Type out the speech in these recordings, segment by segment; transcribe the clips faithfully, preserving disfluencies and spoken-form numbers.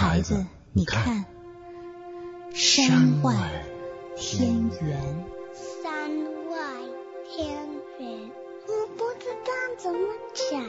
孩子，你看，山外天圆。 山外天圆，我不知道怎么讲。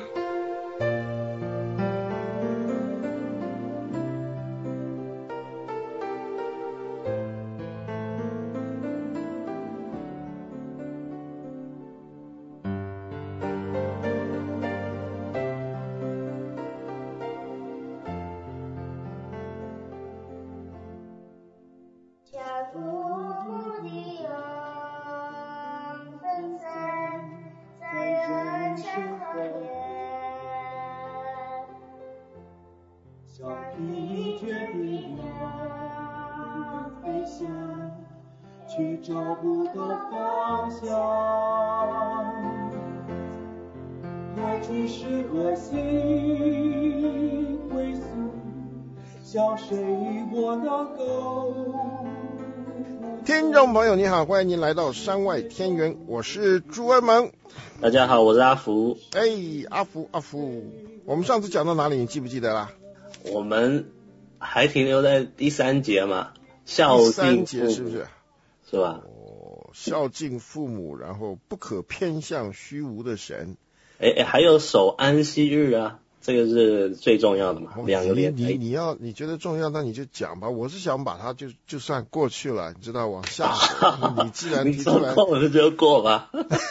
去找不到方向，来去是何心归宿，向谁我能够？ 听众朋友你好，欢迎您来到山外天圆，我是朱恩萌。 大家好，我是阿福。 哎，阿福阿福，我们上次讲到哪里？你记不记得啦？ 我们还停留在第三节嘛，孝敬父母。第三节是不是？是吧？ 哦，孝敬父母，然后不可偏向虚无的神。 哎哎，还有守安息日啊，这个是最重要的嘛，两、哦、个连。 你你要你觉得重要，那你就讲吧。我是想把它就就算过去了，你知道往下。你既然提出来， 我就就过吧。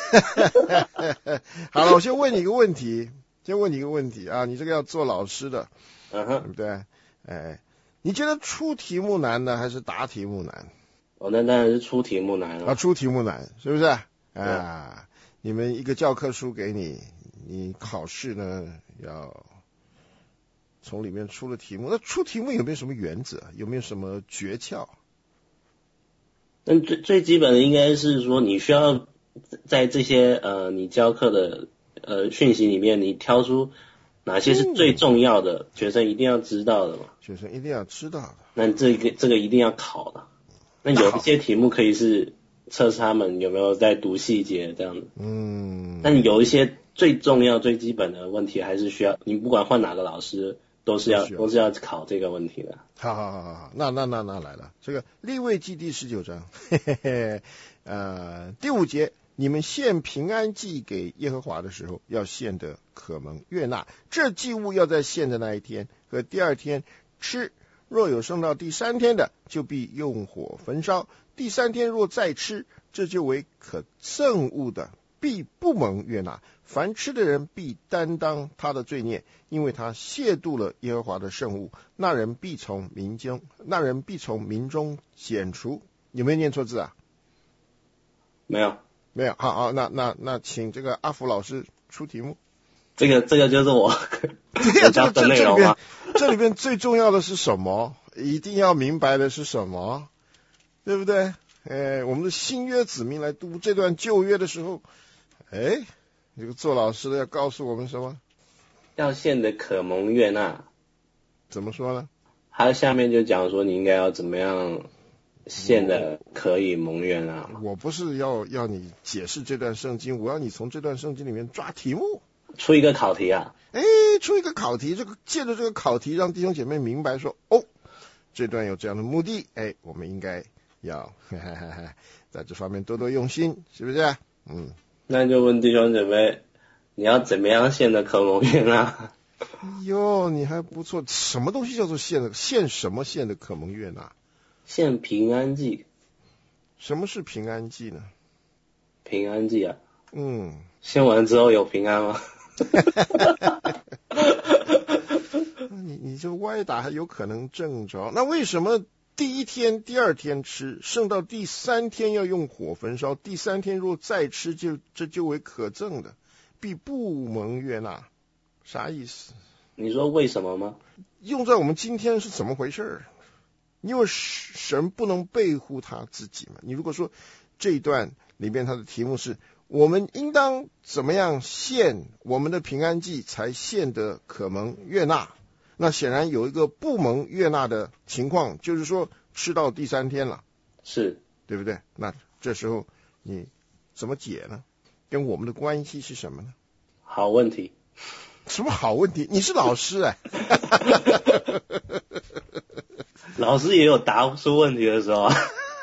好了，我先问你一个问题，先问你一个问题啊，你这个要做老师的， 嗯哼， 对不对？哎，你觉得出题目难呢，还是答题目难？ 哦，那当然是出题目难了。 啊，出题目难，是不是？啊，你们一个教科书给你，你考试呢要从里面出了题目。那出题目有没有什么原则？有没有什么诀窍？ 那最最基本的应该是说，你需要在这些呃你教课的呃讯息里面，你挑出哪些是最重要的，嗯、学生一定要知道的嘛。 学生一定要知道的。 那这个这个一定要考的。那有一些题目可以是测试他们有没有在读细节这样的， 嗯， 但有一些最重要最基本的问题还是需要，你不管换哪个老师都是要都是要考这个问题的。 好好好好，那那那那来了，这个利未记第十九章，嘿嘿嘿，呃，第五节，你们献平安祭给耶和华的时候，要献得可蒙悦纳，这祭物要在献的那一天和第二天吃。若有剩到第三天的，就必用火焚烧；第三天若再吃，这就为可憎恶的，必不蒙悦纳。凡吃的人必担当他的罪孽，因为他亵渎了耶和华的圣物。那人必从民中，那人必从民中剪除。有没有念错字啊？ 没有， 没有。好好，那那那，请这个阿福老师出题目。 这个这个就是我对呀、啊，这个这这里边这里边最重要的是什么？一定要明白的是什么？对不对？哎，我们的新约子民来读这段旧约的时候，哎，这个做老师的要告诉我们什么？ 要献的可蒙悦纳。 怎么说呢？ 他下面就讲说你应该要怎么样献的可以蒙悦纳。 我不是要要你解释这段圣经，我要你从这段圣经里面抓题目。 出一个考题啊！ 哎，出一个考题，这个借着这个考题，让弟兄姐妹明白说，哦，这段有这样的目的，哎，我们应该要嘿嘿嘿在这方面多多用心，是不是？嗯， 那就问弟兄姐妹，你要怎么样献的可蒙悦纳？ 哟，你还不错，什么东西叫做献的？献什么献的可蒙悦纳？ 献平安祭。 什么是平安祭呢？ 平安祭啊， 嗯， 献完之后有平安吗？ 你你这歪打还有可能正着，那为什么第一天、第二天吃，剩到第三天要用火焚烧？第三天若再吃，就这就为可憎的，必不蒙悦纳。啥意思？ 你说为什么吗？ 用在我们今天是怎么回事？因为神不能背乎他自己嘛。你如果说这一段里面它的题目是我们应当怎么样献我们的平安祭才献得可蒙悦纳，那显然有一个不蒙悦纳的情况，就是说吃到第三天了， 是对不对？那这时候你怎么解呢？跟我们的关系是什么呢？ 好问题。 什么好问题？你是老师哎、 老师也有答出问题的时候啊。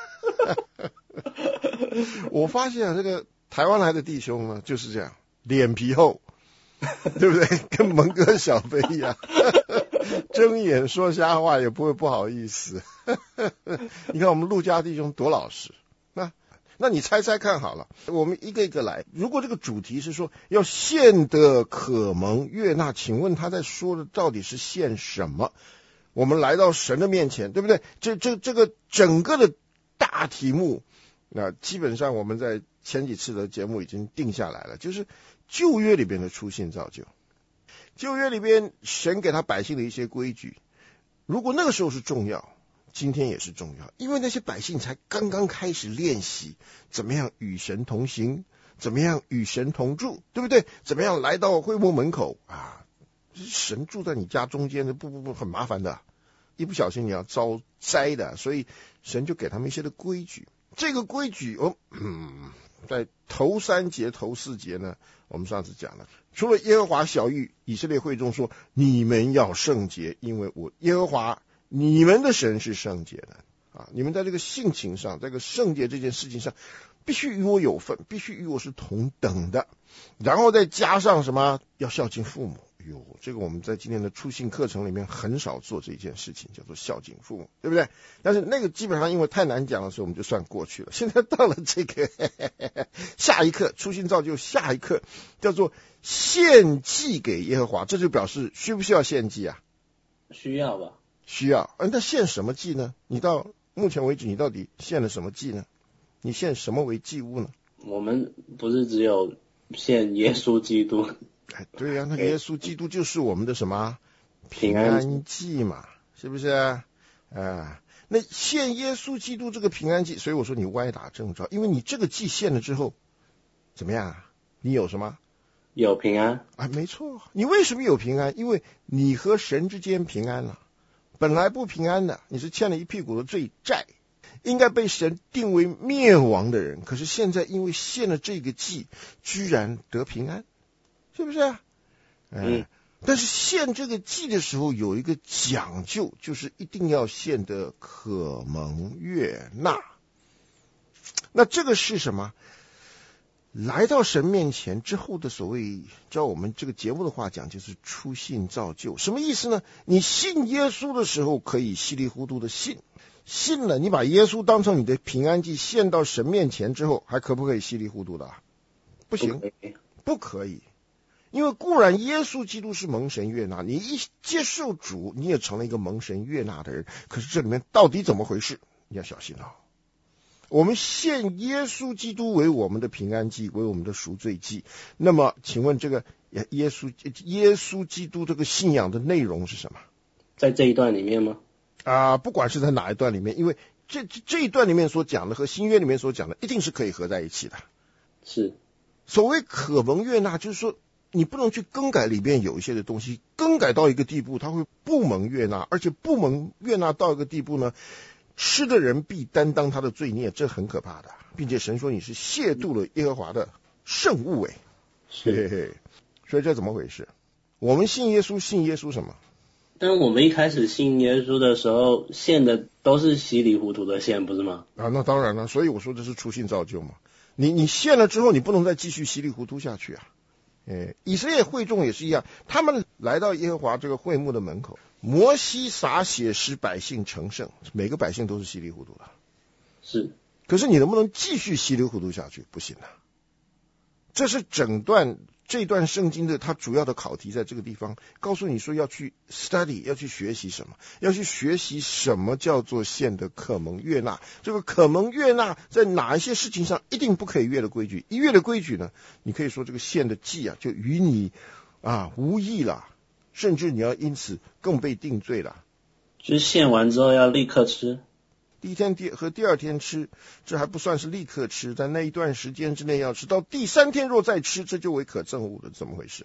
我发现啊，这个台湾来的弟兄呢就是这样，脸皮厚，对不对？跟蒙哥小飞一样，睁眼说瞎话也不会不好意思。你看我们陆家弟兄多老实。那那你猜猜看好了，我们一个一个来。如果这个主题是说要献得可蒙悦纳，请问他在说的到底是献什么？我们来到神的面前，对不对？这这这个整个的大题目，那基本上我们在前几次的节目已经定下来了，就是旧约里边的初信造就。旧约里边神给他百姓的一些规矩，如果那个时候是重要，今天也是重要，因为那些百姓才刚刚开始练习怎么样与神同行，怎么样与神同住，对不对？怎么样来到会幕门口啊？神住在你家中间的，不不不，很麻烦的，一不小心你要遭灾的，所以神就给他们一些的规矩。这个规矩哦，嗯，在头三节头四节呢，我们上次讲了，除了耶和华晓谕以色列会众说，你们要圣洁，因为我耶和华你们的神是圣洁的啊！你们在这个性情上，在这个圣洁这件事情上，必须与我有份，必须与我是同等的。然后再加上什么？要孝敬父母。哟，这个我们在今天的初信课程里面很少做这件事情，叫做孝敬父母，对不对？但是那个基本上因为太难讲了，所以我们就算过去了。现在到了这个嘿嘿嘿下一课，初信造就下一课叫做献祭给耶和华，这就表示需不需要献祭啊？ 需要吧。 需要。呃，那献什么祭呢？你到目前为止，你到底献了什么祭呢？你献什么为祭物呢？ 我们不是只有献耶稣基督？ 哎，对呀、啊，那耶稣基督就是我们的什么平安祭嘛，是不是啊？啊，那献耶稣基督这个平安祭，所以我说你歪打正着，因为你这个祭献了之后，怎么样啊？你有什么？ 有平安啊，没错。你为什么有平安？因为你和神之间平安了。本来不平安的，你是欠了一屁股的罪债，应该被神定为灭亡的人，可是现在因为献了这个祭，居然得平安。是不是啊？嗯，但是献这个祭的时候有一个讲究，就是一定要献得可蒙悦纳。那这个是什么？来到神面前之后的所谓，照我们这个节目的话讲，就是初信造就。什么意思呢？你信耶稣的时候可以稀里糊涂的信，信了你把耶稣当成你的平安祭献到神面前之后，还可不可以稀里糊涂的？不行，不可以。因为固然耶稣基督是蒙神悦纳，你一接受主，你也成了一个蒙神悦纳的人。可是这里面到底怎么回事？你要小心哦。我们献耶稣基督为我们的平安祭，为我们的赎罪祭。那么，请问这个耶稣耶稣基督这个信仰的内容是什么？ 在这一段里面吗？ 啊、呃，不管是在哪一段里面，因为这这一段里面所讲的和新约里面所讲的，一定是可以合在一起的。 是。 所谓可蒙悦纳，就是说，你不能去更改里边有一些的东西，更改到一个地步，它会不蒙悦纳，而且不蒙悦纳到一个地步呢，吃的人必担当他的罪孽，这很可怕的，并且神说你是亵渎了耶和华的圣物诶，嘿嘿嘿，所以这怎么回事？我们信耶稣，信耶稣什么？ 但是我们一开始信耶稣的时候，献的都是稀里糊涂的献，不是吗？ 啊，那当然了，所以我说这是初信造就嘛。你你献了之后，你不能再继续稀里糊涂下去啊。诶，以色列会众也是一样，他们来到耶和华这个会幕的门口，摩西洒血使百姓成圣，每个百姓都是稀里糊涂的。 是， 可是你能不能继续稀里糊涂下去？不行啊。这是整段这段圣经的它主要的考题，在这个地方告诉你说要去 study， 要去学习什么？要去学习什么叫做献的可蒙悦纳。这个可蒙悦纳在哪一些事情上一定不可以越的规矩？一越的规矩呢，你可以说这个献的祭啊，就与你啊无益了，甚至你要因此更被定罪了。 就是献完之后要立刻吃。 第一天第和第二天吃，这还不算是立刻吃，在那一段时间之内要吃，到第三天若再吃，这就为可憎恶了，怎么回事啊？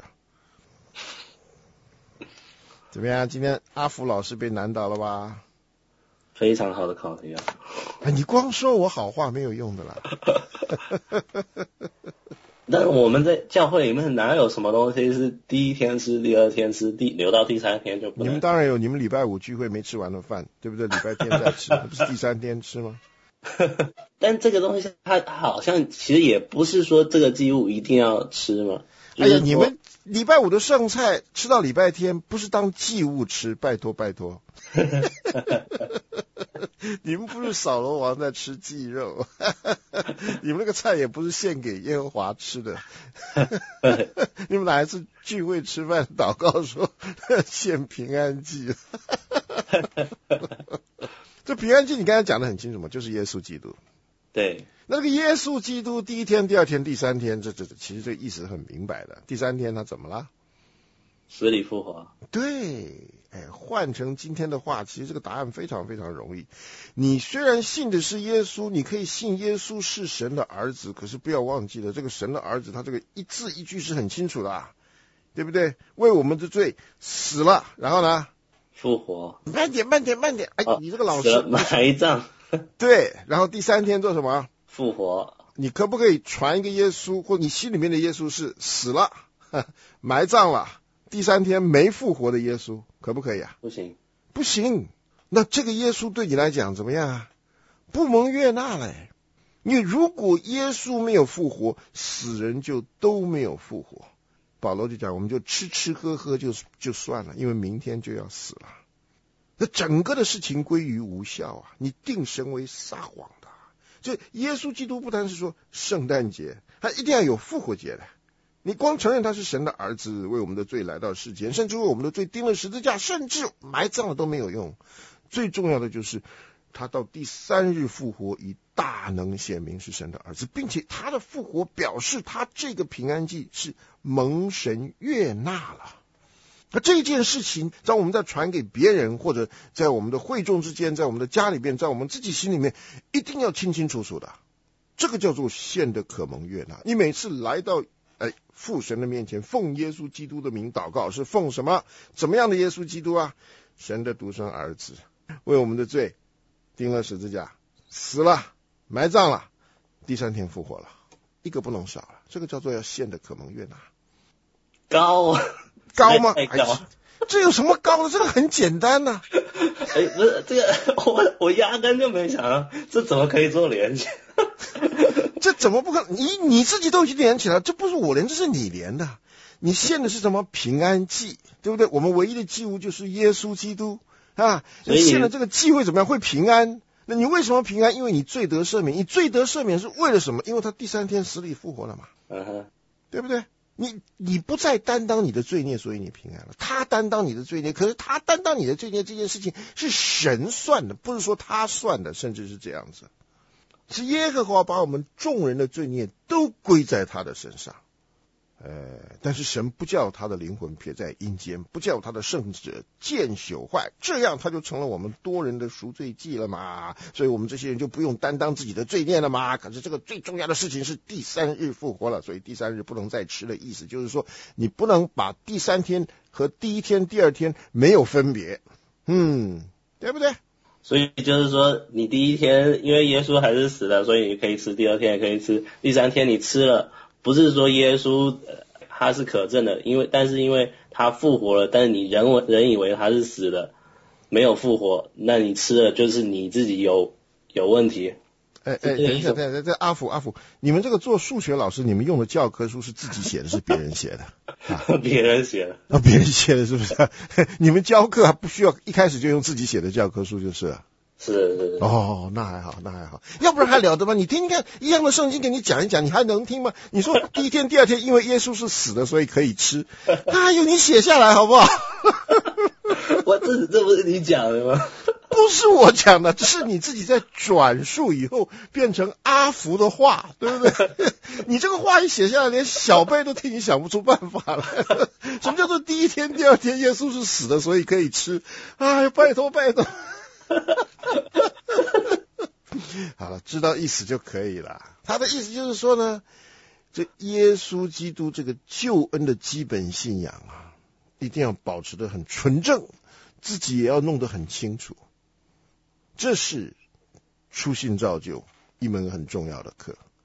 怎么样？今天阿福老师被难倒了吧？ 非常好的考题啊！ 哎，你光说我好话没有用的啦。 但是我们在教会里面哪有什么东西是第一天吃，第二天吃，第留到第三天就不能？ 你们当然有，你们礼拜五聚会没吃完的饭，对不对？礼拜天再吃，那不是第三天吃吗？ 但这个东西它好像其实也不是说这个祭物一定要吃嘛。 哎呀，你们礼拜五的剩菜吃到礼拜天，不是当祭物吃，拜托拜托。你们不是扫罗王在吃祭肉，你们那个菜也不是献给耶和华吃的。你们哪一次聚会吃饭祷告说献平安祭？这平安祭你刚才讲得很清楚嘛，就是耶稣基督。 对， 那个耶稣基督第一天、第二天、第三天，这这其实这个意思很明白的。第三天他怎么了？ 死里复活。 对，哎，换成今天的话，其实这个答案非常非常容易。你虽然信的是耶稣，你可以信耶稣是神的儿子，可是不要忘记了，这个神的儿子他这个一字一句是很清楚的啊，对不对？为我们的罪死了，然后呢？ 复活。 慢点，慢点，慢点！哎， 哦、 你这个老师埋葬。 对，然后第三天做什么？ 复活。 你可不可以传一个耶稣，或你心里面的耶稣是死了、埋葬了，第三天没复活的耶稣，可不可以啊？ 不行， 不行。那这个耶稣对你来讲怎么样啊？不蒙悦纳了。因为如果耶稣没有复活，死人就都没有复活。保罗就讲，我们就吃吃喝喝就就算了，因为明天就要死了。那整个的事情归于无效啊！你定神为撒谎的。就耶稣基督不单是说圣诞节，他一定要有复活节的。你光承认他是神的儿子，为我们的罪来到世间，甚至为我们的罪钉了十字架，甚至埋葬了都没有用。最重要的就是他到第三日复活，以大能显明是神的儿子，并且他的复活表示他这个平安祭是蒙神悦纳了。那这件事情在我们在传给别人，或者在我们的会众之间，在我们的家里边，在我们自己心里面，一定要清清楚楚的。这个叫做献的可蒙悦纳。你每次来到哎父神的面前，奉耶稣基督的名祷告，是奉什么？怎么样的耶稣基督啊？神的独生儿子，为我们的罪钉了十字架，死了，埋葬了，第三天复活了，一个不能少了。这个叫做要献的可蒙悦纳。 高啊！ 高吗？ 太高、哎， 这有什么高的？这个很简单呐、啊。 哎，不是这个，我我压根就没想到，这怎么可以做连接？ 这怎么不可能？你你自己都已经连起来，这不是我连，这是你连的。你献的是什么平安祭，对不对？我们唯一的祭物就是耶稣基督啊。你献了这个祭会怎么样？会平安。那你为什么平安？因为你罪得赦免。你罪得赦免是为了什么？因为他第三天死里复活了嘛。 嗯哼， 对不对？你你不再担当你的罪孽，所以你平安了。他担当你的罪孽，可是他担当你的罪孽这件事情是神算的，不是说他算的，甚至是这样子，是耶和华把我们众人的罪孽都归在他的身上。呃，但是神不叫他的灵魂撇在阴间，不叫他的圣者见朽坏，这样他就成了我们多人的赎罪祭了嘛。所以我们这些人就不用担当自己的罪孽了嘛。可是这个最重要的事情是第三日复活了，所以第三日不能再吃的意思就是说，你不能把第三天和第一天、第二天没有分别，嗯，对不对？ 所以就是说，你第一天因为耶稣还是死了，所以你可以吃；第二天也可以吃，第三天你吃了。不是说耶稣他是可证的，因为但是因为他复活了，但是你人人以为他是死的，没有复活，那你吃了就是你自己有有问题。 哎哎，等一下，等一下，这阿福阿福，你们这个做数学老师，你们用的教科书是自己写的，是别人写的？ 啊、别人写的啊，别人写的是不是？你们教课还不需要一开始就用自己写的教科书就是了。 是是是哦，那还好，那还好，要不然还了得吗？你听听看，一样的圣经给你讲一讲，你还能听吗？你说第一天、第二天，因为耶稣是死的，所以可以吃，哎呦，你写下来好不好？ 我这这不是你讲的吗？ 不是我讲的，这是你自己在转述以后变成阿福的话，对不对？你这个话一写下来，连小辈都替你想不出办法了。什么叫做第一天、第二天耶稣是死的，所以可以吃？哎，拜托拜托。好了，知道意思就可以了。他的意思就是说呢，这耶稣基督这个救恩的基本信仰啊，一定要保持得很纯正，自己也要弄得很清楚。这是初信造就一门很重要的课。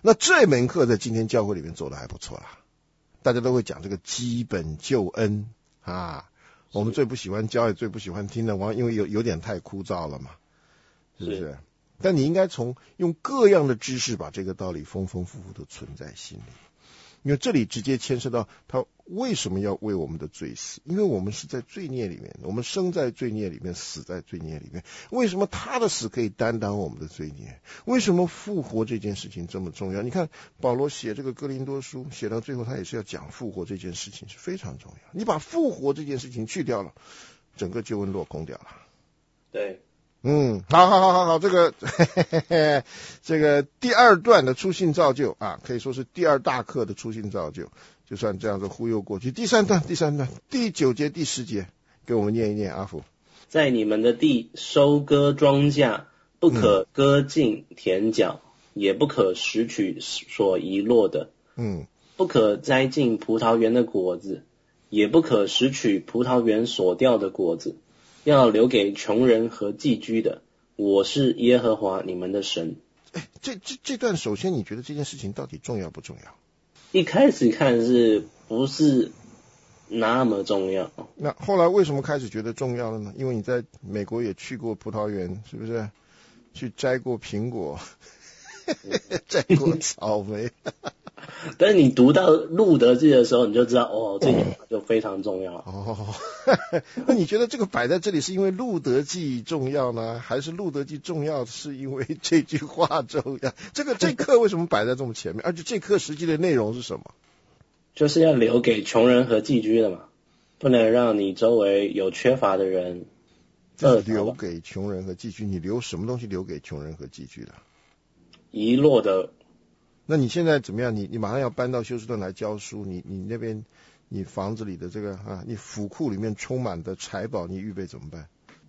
那这门课在今天教会里面做的还不错啦，大家都会讲这个基本救恩啊。我们最不喜欢教，也最不喜欢听的，往因为有有点太枯燥了嘛，是不是？是，但你应该从用各样的知识把这个道理丰丰富富的存在心里。因为这里直接牵涉到他为什么要为我们的罪死，因为我们是在罪孽里面，我们生在罪孽里面，死在罪孽里面。为什么他的死可以担当我们的罪孽？为什么复活这件事情这么重要？你看保罗写这个哥林多书写到最后，他也是要讲复活这件事情是非常重要。你把复活这件事情去掉了，整个救恩落空掉了。 对， 嗯，好好好好好，这个嘿嘿嘿这个第二段的初信造就啊，可以说是第二大课的初信造就，就算这样子忽悠过去。第三段，第三段第九节、第十节，给我们念一念，阿福。 在你们的地收割庄稼，不可割尽田角，嗯、也不可拾取所遗落的， 嗯， 不可摘尽葡萄园的果子，也不可拾取葡萄园所掉的果子。要留给穷人和寄居的，我是耶和华你们的神。 哎，这这这段，首先你觉得这件事情到底重要不重要？ 一开始看是不是那么重要？ 那后来为什么开始觉得重要了呢？因为你在美国也去过葡萄园，是不是？去摘过苹果，摘过草莓。 但是你读到路德记的时候，你就知道哦，这句话就非常重要。 哦，那你觉得这个摆在这里是因为路德记重要呢，还是路德记重要是因为这句话重要？这个这课为什么摆在这么前面？而且这课实际的内容是什么？ 就是要留给穷人和寄居的嘛，不能让你周围有缺乏的人饿着。 留给穷人和寄居，你留什么东西留给穷人和寄居的？ 遗落的。 那你现在怎么样？你你马上要搬到休斯顿来教书，你你那边你房子里的这个啊，你府库里面充满的财宝，你预备怎么办？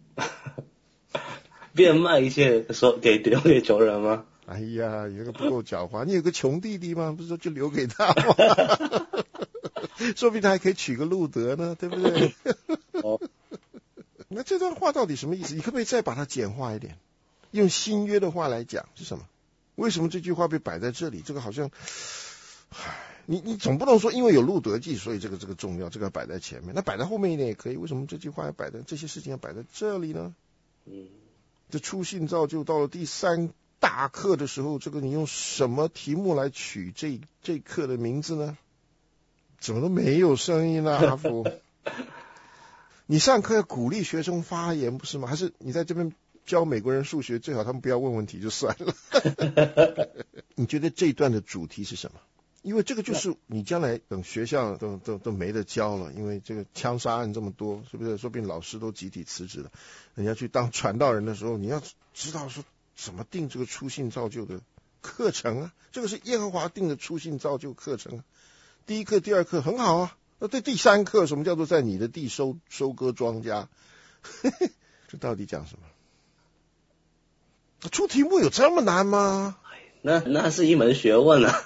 变卖一切，说给留给穷人吗？ 哎呀，有个不够狡猾，你有个穷弟弟吗？不是说就留给他吗？说不定他还可以娶个路德呢，对不对？ 哦， 那这段话到底什么意思？你可不可以再把它简化一点？用新约的话来讲是什么？为什么这句话被摆在这里？这个好像，你你总不能说因为有路德记，所以这个这个重要，这个摆在前面，那摆在后面一点也可以。为什么这句话要摆在这些事情要摆在这里呢？ 嗯， 这初信造就到了第三大课的时候，这个你用什么题目来取这这课的名字呢？怎么都没有声音啊，阿福！你上课要鼓励学生发言不是吗？还是你在这边教美国人数学，最好他们不要问问题就算了。你觉得这一段的主题是什么？因为这个就是你将来等学校都都都没得教了，因为这个枪杀案这么多，是不是？说不定老师都集体辞职了。人家去当传道人的时候，你要知道说怎么定这个初信造就的课程啊，这个是耶和华定的初信造就课程啊。第一课、第二课很好啊，那对第三课什么叫做在你的地收收割庄稼？这到底讲什么？出题目有这么难吗？ 那那是一门学问啊！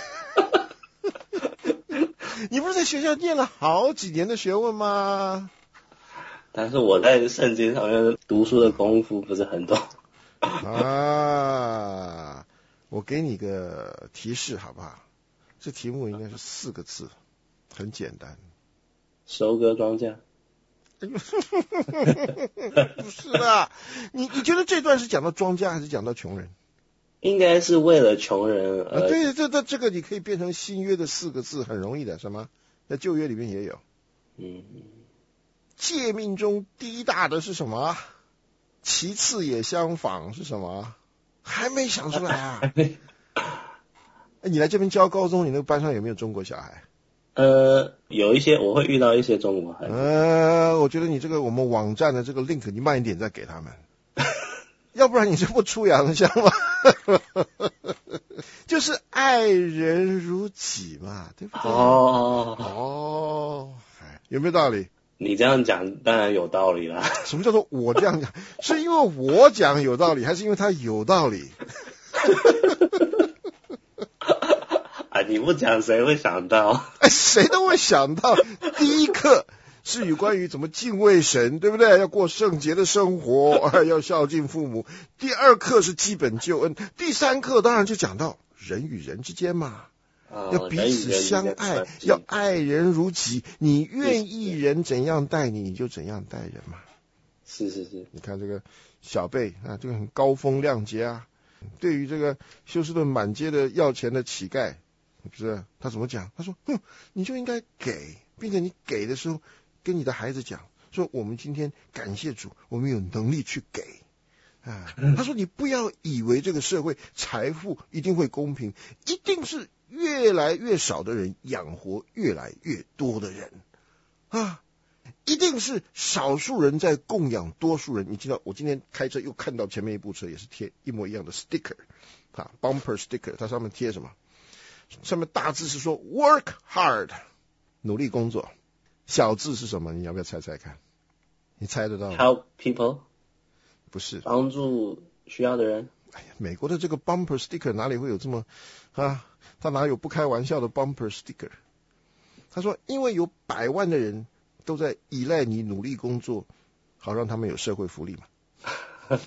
你不是在学校念了好几年的学问吗？ 但是我在圣经上面读书的功夫不是很多啊。我给你个提示好不好？这题目应该是四个字，很简单。 收割庄稼。 不是啦，你你觉得这段是讲到庄稼还是讲到穷人？ 应该是为了穷人而、 啊、对，这这这个你可以变成新约的四个字，很容易的，什么？在旧约里面也有。 嗯， 诫命中第一大的是什么？其次也相仿是什么？还没想出来啊？哎，你来这边教高中，你那个班上有没有中国小孩？ 呃，有一些我会遇到一些中国孩子。 呃，我觉得你这个我们网站的这个 link 你慢一点再给他们，要不然你这不出洋相吗？就是爱人如己嘛，对不对？ 哦哦，有没有道理？ 你这样讲当然有道理啦。 什么叫做我这样讲？是因为我讲有道理，还是因为他有道理？ 啊，你不讲谁会想到？ 哎，谁都会想到。第一课是有关于怎么敬畏神，对不对？要过圣洁的生活，要孝敬父母。第二课是基本救恩。第三课当然就讲到人与人之间嘛， 呃、 要彼此相爱，要爱人如己。你愿意人怎样待你，你就怎样待人嘛。 是是是， 你看这个小贝啊，这个很高风亮节啊。对于这个休斯顿满街的要钱的乞丐，不是他怎么讲？他说：“哼，你就应该给，并且你给的时候，跟你的孩子讲，说我们今天感谢主，我们有能力去给。”啊，他说：“你不要以为这个社会财富一定会公平，一定是越来越少的人养活越来越多的人啊。”一定是少数人在供养多数人。你知道，我今天开车又看到前面一部车也是贴一模一样的 sticker 啊 ，bumper sticker， 它上面贴什么？上面大字是说 work hard， 努力工作。小字是什么？你要不要猜猜看？你猜得到吗？ Help people， 不是， 帮助需要的人。 哎呀，美国的这个 bumper sticker 哪里会有这么啊？他哪有不开玩笑的 bumper sticker？ 他说，因为有百万的人都在依赖你努力工作，好让他们有社会福利嘛。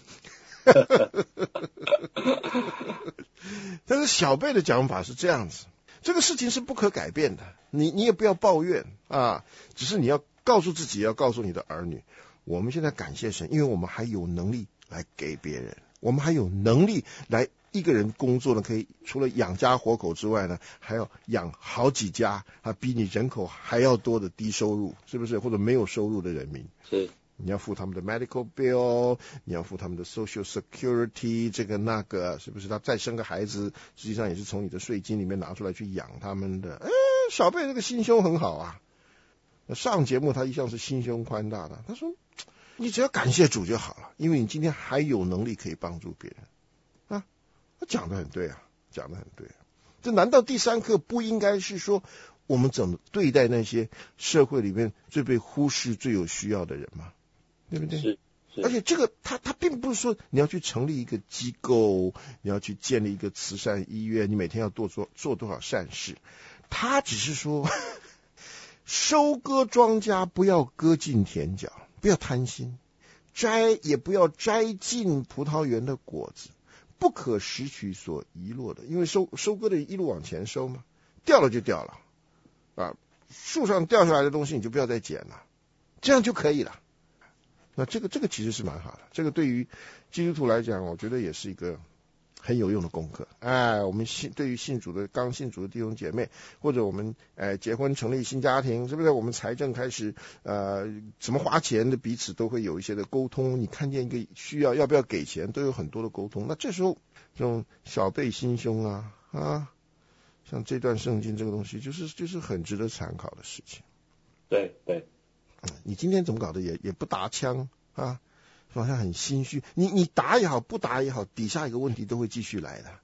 但是小贝的讲法是这样子，这个事情是不可改变的，你你也不要抱怨啊，只是你要告诉自己，要告诉你的儿女，我们现在感谢神，因为我们还有能力来给别人，我们还有能力来一个人工作呢，可以除了养家活口之外呢，还要养好几家啊，比你人口还要多的低收入，是不是？或者没有收入的人民， 是你要付他们的 medical bill， 你要付他们的 social security， 这个那个，是不是？他再生个孩子，实际上也是从你的税金里面拿出来去养他们的。哎，小贝这个心胸很好啊。上节目他一向是心胸宽大的，他说你只要感谢主就好了，因为你今天还有能力可以帮助别人啊。他讲得很对啊，讲得很对啊。这难道第三课不应该是说我们怎么对待那些社会里面最被忽视、最有需要的人吗？对不对？ 是是。 而且这个他他并不是说你要去成立一个机构，你要去建立一个慈善医院，你每天要多做做多少善事。他只是说，收割庄稼不要割尽田角，不要贪心；摘也不要摘尽葡萄园的果子。不可拾取所遗落的，因为收收割的一路往前收嘛，掉了就掉了啊，树上掉下来的东西你就不要再捡了，这样就可以了。那这个这个其实是蛮好的，这个对于基督徒来讲，我觉得也是一个很有用的功课。哎，我们信对于信主的刚信主的弟兄姐妹，或者我们哎结婚成立新家庭，是不是？我们财政开始呃怎么花钱的，彼此都会有一些的沟通。你看见一个需要要不要给钱，都有很多的沟通。那这时候这种小贝心胸啊啊，像这段圣经这个东西，就是就是很值得参考的事情。 对对， 你今天怎么搞的也也不打枪啊？好像很心虚，你你打也好，不打也好，底下一个问题都会继续来的。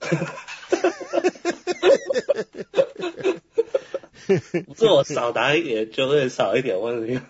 做少打一点就会少一点问题。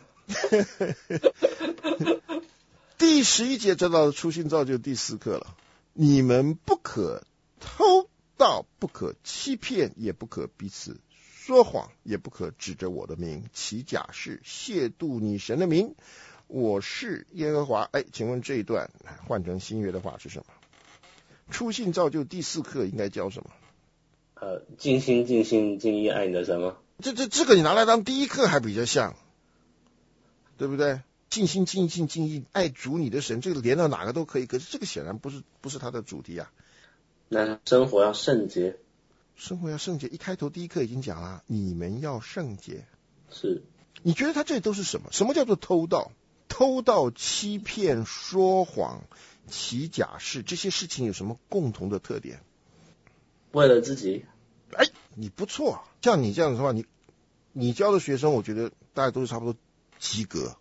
第十一节讲到初信造就第四课了，你们不可偷盗，不可欺骗，也不可彼此说谎，也不可指着我的名起假誓，亵渎你神的名。我是耶和华。哎，请问这一段换成新约的话是什么？初信造就第四课应该教什么？ 呃，尽心尽心尽意爱你的神吗？ 这这这个你拿来当第一课还比较像，对不对？尽心尽心尽意爱主你的神，这个连到哪个都可以，可是这个显然不是不是他的主题啊。 那生活要圣洁， 生活要圣洁，一开头第一课已经讲了，你们要圣洁。 是， 你觉得他这都是什么？什么叫做偷盗？偷盗、欺骗、说谎、起假誓，这些事情有什么共同的特点？ 为了自己。 哎，你不错，像你这样的话，你你教的学生，我觉得大家都是差不多及格，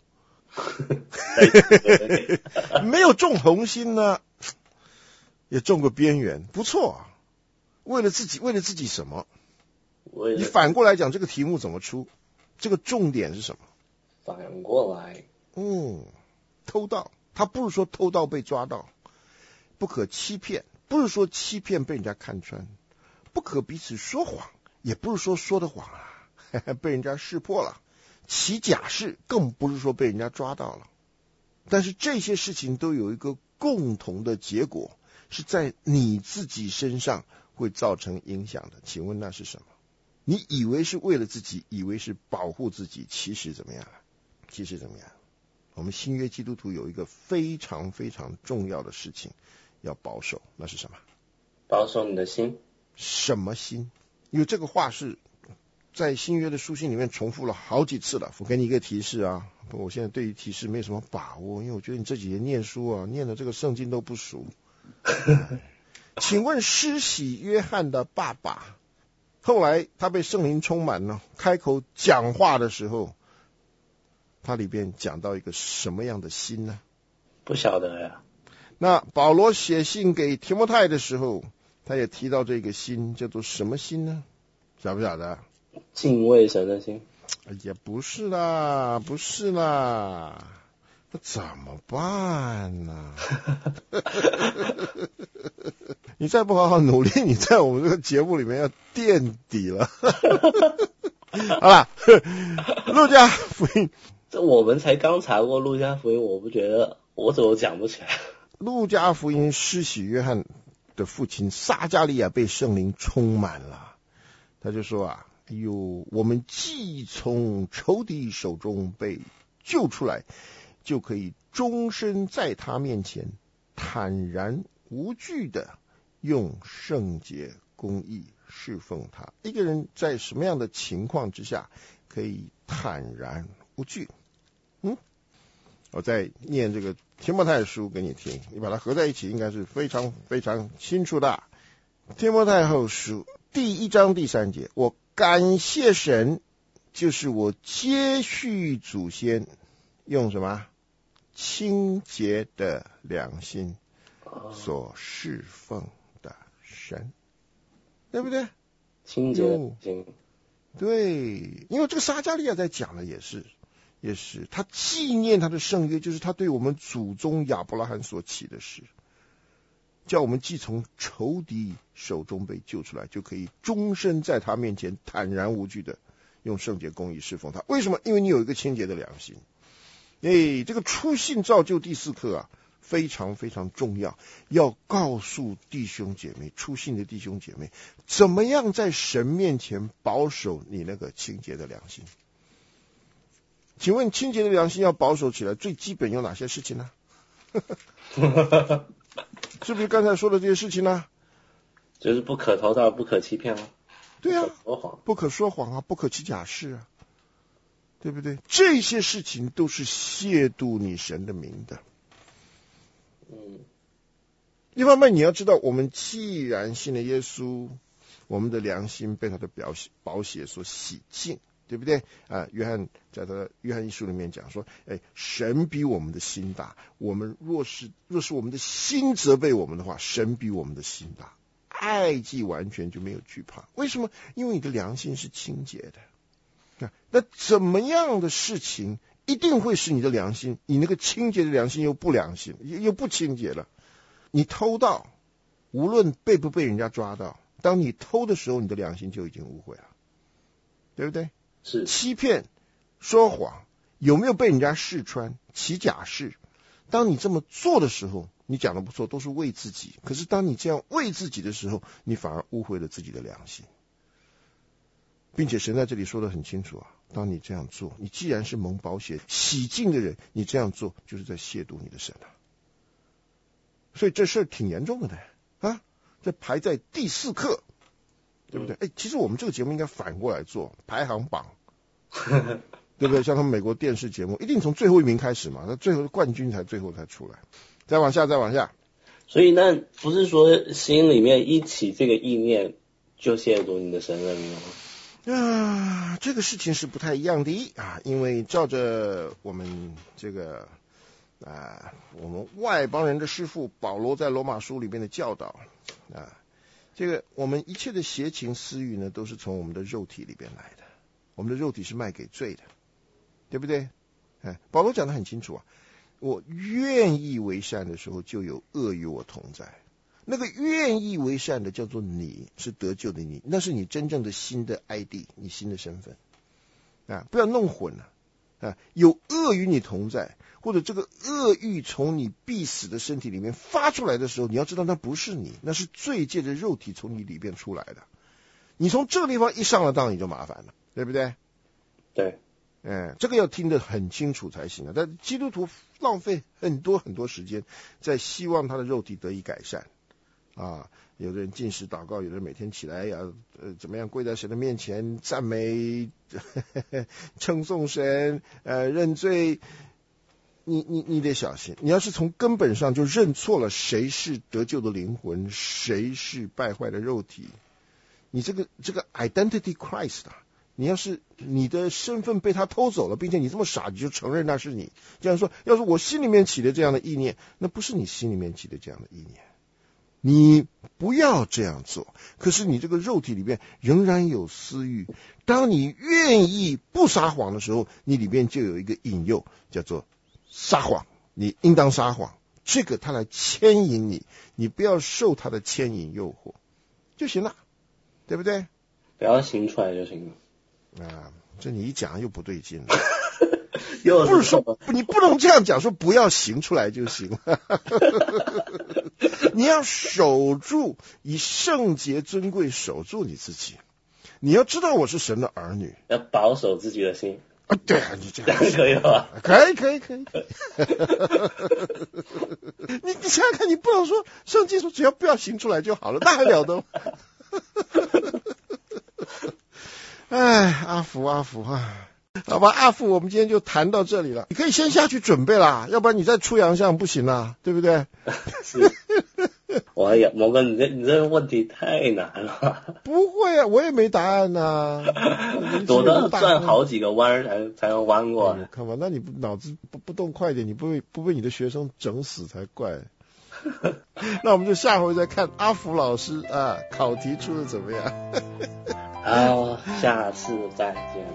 没有中红心呢，也中个边缘，不错。为了自己，为了自己什么？你反过来讲，这个题目怎么出？这个重点是什么？ 反过来。 嗯，偷盗，他不是说偷盗被抓到，不可欺骗，不是说欺骗被人家看穿，不可彼此说谎，也不是说说的谎啊被人家识破了，起假誓更不是说被人家抓到了。但是这些事情都有一个共同的结果，是在你自己身上会造成影响的，请问那是什么？你以为是为了自己，以为是保护自己，其实怎么样？其实怎么样？我们新约基督徒有一个非常非常重要的事情要保守，那是什么？ 保守你的心。 什么心？因为这个话是在新约的书信里面重复了好几次了。我给你一个提示啊，我现在对于提示没什么把握，因为我觉得你这几年念书啊，念的这个圣经都不熟。请问施洗约翰的爸爸，后来他被圣灵充满了，开口讲话的时候，他里边讲到一个什么样的心呢？ 不晓得呀。 那保罗写信给提摩太的时候，他也提到这个心，叫做什么心呢？晓不晓得？ 敬畏神的心。 哎呀，不是啦，不是啦，那怎么办呢？你再不好好努力，你在我们这个节目里面要垫底了。好了，路加福音， 这我们才刚查过路加福音，我不觉得，我怎么讲不起来？ 路加福音施洗约翰的父亲撒加利亚被圣灵充满了，他就说啊，哎呦，我们既从仇敌手中被救出来，就可以终身在他面前坦然无惧的用圣洁公义侍奉他。一个人在什么样的情况之下可以坦然无惧？嗯，我再念这个提摩太书给你听，你把它合在一起应该是非常非常清楚的。提摩太后书第一章第三节，我感谢神，就是我接续祖先用什么清洁的良心所侍奉的神，对不对？ 清洁的良心， 对，因为这个撒加利亚在讲的也是也是他纪念他的圣约，就是他对我们祖宗亚伯拉罕所起的誓，叫我们既从仇敌手中被救出来，就可以终身在他面前坦然无惧的用圣洁公义侍奉他。为什么？因为你有一个清洁的良心。哎，这个初信造就第四课啊，非常非常重要，要告诉弟兄姐妹，初信的弟兄姐妹，怎么样在神面前保守你那个清洁的良心。请问清洁的良心要保守起来，最基本有哪些事情呢？是不是刚才说的这些事情呢？ 就是不可偷盗，不可欺骗啊。 对啊， 不可说谎， 不可说谎啊，不可起假誓啊，对不对？这些事情都是亵渎你神的名的。 嗯， 一方面你要知道，我们既然信了耶稣，我们的良心被他的宝血宝血所洗净，对不对啊？约翰在他的约翰一书里面讲说，哎，神比我们的心大，我们若是若是我们的心责备我们的话，神比我们的心大，爱既完全就没有惧怕。为什么？因为你的良心是清洁的。那怎么样的事情一定会使你的良心，你那个清洁的良心又不良心，又不清洁了？你偷盗，无论被不被人家抓到，当你偷的时候，你的良心就已经污秽了，对不对？ 是欺骗、说谎，有没有被人家试穿、起假誓？当你这么做的时候，你讲的不错，都是为自己。可是当你这样为自己的时候，你反而污秽了自己的良心。并且神在这里说得很清楚啊，当你这样做，你既然是蒙宝血洗净的人，你这样做就是在亵渎你的神啊。所以这事儿挺严重的呢啊，这排在第四课，对不对？哎、嗯，其实我们这个节目应该反过来做排行榜，对不对？像他们美国电视节目，一定从最后一名开始嘛，那最后冠军才最后才出来，再往下，再往下。 所以那不是说心里面一起这个意念就亵渎你的神了吗？ 啊，这个事情是不太一样的啊，因为照着我们这个啊，我们外邦人的师父保罗在罗马书里面的教导啊，这个我们一切的邪情私欲呢，都是从我们的肉体里边来的，我们的肉体是卖给罪的，对不对？哎，保罗讲得很清楚啊，我愿意为善的时候，就有恶与我同在。那个愿意为善的叫做你是得救的你，那是你真正的新的 I D， 你新的身份啊，不要弄混了啊，有恶与你同在，或者这个恶欲从你必死的身体里面发出来的时候，你要知道那不是你，那是罪借着肉体从你里边出来的。你从这个地方一上了当，你就麻烦了，对不对？ 对， 哎，这个要听得很清楚才行啊。但基督徒浪费很多很多时间在希望他的肉体得以改善啊。有的人禁食祷告，有的人每天起来要呃怎么样跪在神的面前赞美、呵呵称颂神、呃认罪。你你你得小心，你要是从根本上就认错了谁是得救的灵魂，谁是败坏的肉体，你这个这个 identity Christ 啊，你要是你的身份被他偷走了，并且你这么傻，你就承认那是你，这样说，要是我心里面起的这样的意念，那不是你心里面起的这样的意念，你不要这样做。可是你这个肉体里面仍然有私欲，当你愿意不撒谎的时候，你里面就有一个引诱，叫做撒谎，你应当撒谎，这个他来牵引你，你不要受他的牵引诱惑就行了，对不对？ 不要行出来就行了。 啊，这你一讲又不对劲了。 又不是说你不能这样讲，说不要行出来就行了。你要守住，以圣洁尊贵守住你自己。你要知道我是神的儿女， 要保守自己的心啊。对啊，你这样可以吗？ 可以可以可以。你你想想看，你不能说圣经说只要不要行出来就好了，那还了得吗？哎，阿福阿福啊，好吧，阿福，我们今天就谈到这里了。你可以先下去准备啦，要不然你再出洋相不行啦，对不对？ 是。我呀，摩哥，你这你这个问题太难了。 不会啊，我也没答案呐、啊。 我都要转好几个弯才才能弯过来。 看吧，那你脑子不不动快点，你不被不被你的学生整死才怪。那我们就下回再看阿福老师啊，考题出的怎么样？ 好，下次再见。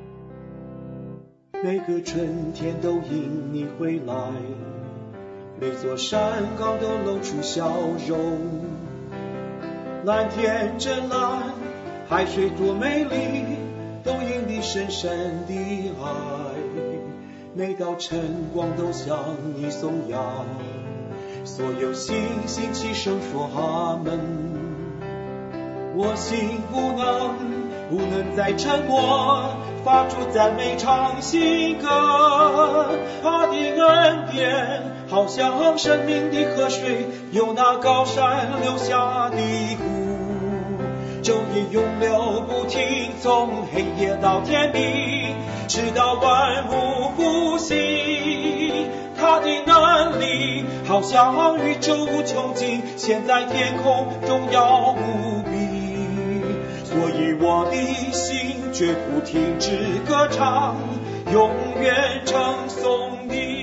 每个春天都因你回来，每座山岗都露出笑容。蓝天真蓝，海水多美丽，都因你深深的爱。每道晨光都向你颂扬，所有星星齐声说阿门。我心不能不能再沉默，发出赞美唱新歌。他的恩典好像生命的河水，由那高山流下的湖，昼夜永流不停，从黑夜到天明，直到万物复兴。他的能力好像宇宙无穷尽，现在天空中耀无比。所以我的心绝不停止歌唱，永远称颂你。